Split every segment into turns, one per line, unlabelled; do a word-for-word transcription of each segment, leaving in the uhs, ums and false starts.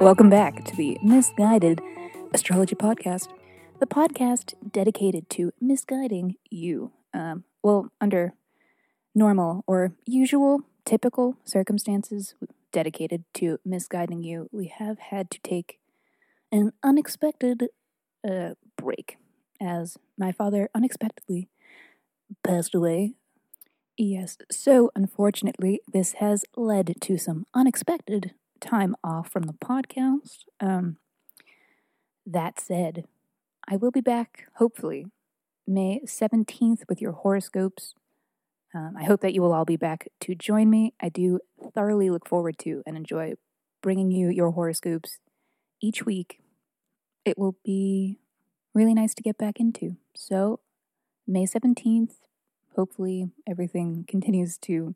Welcome back to the Misguided Astrology Podcast, the podcast dedicated to misguiding you. Um, well, under normal or usual, typical circumstances dedicated to misguiding you, we have had to take an unexpected uh, break as my father unexpectedly passed away. Yes, so unfortunately, this has led to some unexpected time off from the podcast. Um, that said, I will be back, hopefully, May seventeenth with your horoscopes. Um, I hope that you will all be back to join me. I do thoroughly look forward to and enjoy bringing you your horoscopes each week. It will be really nice to get back into. So, May seventeenth, hopefully everything continues to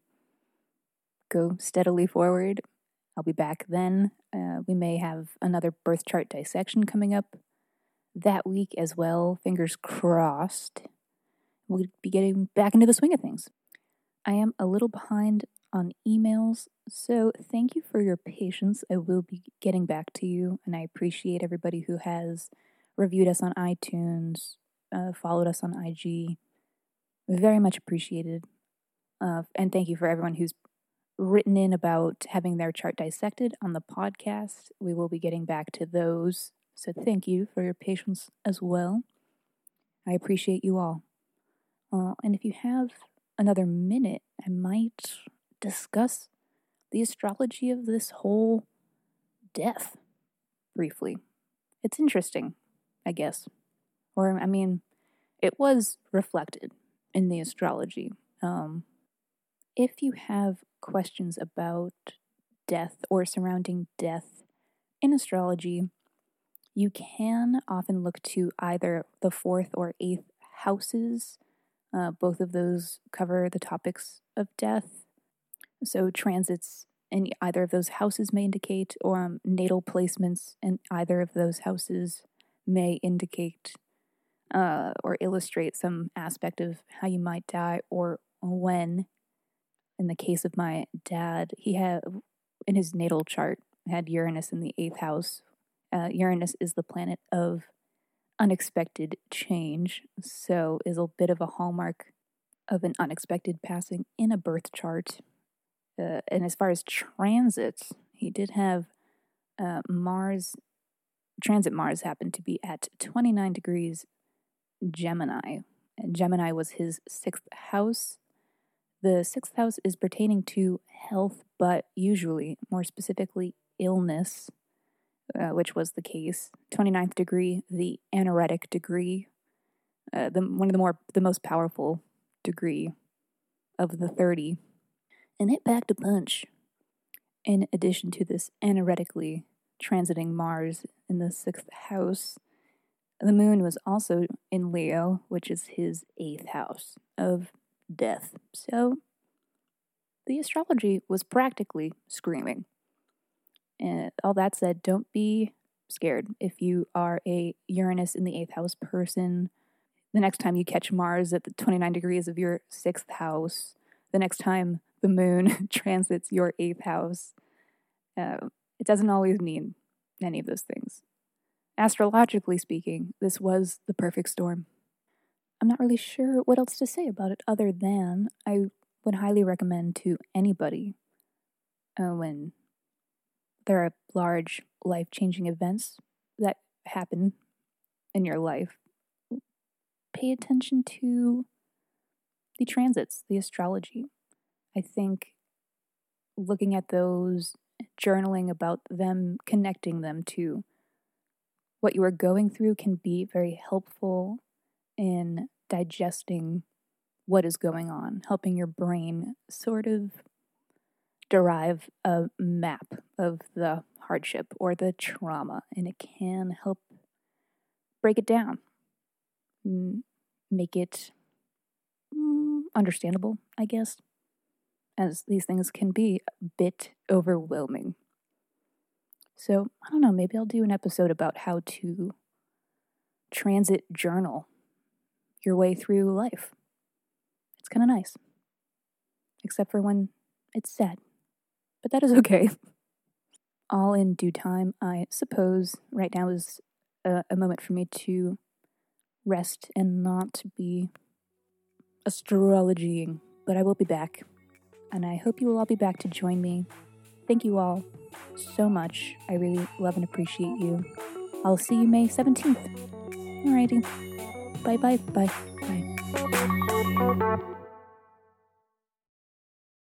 go steadily forward. I'll be back then. Uh, we may have another birth chart dissection coming up that week as well. Fingers crossed. We'll be getting back into the swing of things. I am a little behind on emails, so thank you for your patience. I will be getting back to you, and I appreciate everybody who has reviewed us on iTunes, uh, followed us on I G. Very much appreciated. Uh, and thank you for everyone who's written in about having their chart dissected on the podcast. We will be getting back to those. So thank you for your patience as well. I appreciate you all. Uh, and if you have another minute, I might discuss the astrology of this whole death briefly. It's interesting, I guess. Or, I mean, it was reflected in the astrology. Um, if you have questions about death or surrounding death in astrology, you can often look to either the fourth or eighth houses. Uh, both of those cover the topics of death. So transits in either of those houses may indicate, or um, natal placements in either of those houses may indicate uh, or illustrate some aspect of how you might die or when. In the case of my dad, he had, in his natal chart, had Uranus in the eighth house. Uh, Uranus is the planet of unexpected change, so is a bit of a hallmark of an unexpected passing in a birth chart. Uh, and as far as transits, he did have uh, Mars, transit Mars happened to be at twenty-nine degrees Gemini. And Gemini was his sixth house. The sixth house is pertaining to health, but usually, more specifically, illness, uh, which was the case. twenty-ninth degree, the anaretic degree, uh, the one of the more the most powerful degree of the thirty, and it packed a punch. In addition to this anaretically transiting Mars in the sixth house, the moon was also in Leo, which is his eighth house of death. So the astrology was practically screaming. And all that said, don't be scared if you are a Uranus in the eighth house person. The next time you catch Mars at the twenty-nine degrees of your sixth house, the next time the moon transits your eighth house, uh, it doesn't always mean any of those things. Astrologically speaking, this was the perfect storm. I'm not really sure what else to say about it other than I would highly recommend to anybody uh, when there are large life-changing events that happen in your life, pay attention to the transits, the astrology. I think looking at those, journaling about them, connecting them to what you are going through can be very helpful in digesting what is going on, helping your brain sort of derive a map of the hardship or the trauma, and it can help break it down, make it mm, understandable, I guess, as these things can be a bit overwhelming. So, I don't know, maybe I'll do an episode about how to transit journal your way through life. It's kind of nice. Except for when it's sad. But that is okay. all in due time. I suppose right now is a, a moment for me to rest and not be astrologying, but I will be back, and I hope you will all be back to join me. Thank you all so much. I really love and appreciate you. I'll see you May seventeenth. Alrighty. Bye bye bye bye.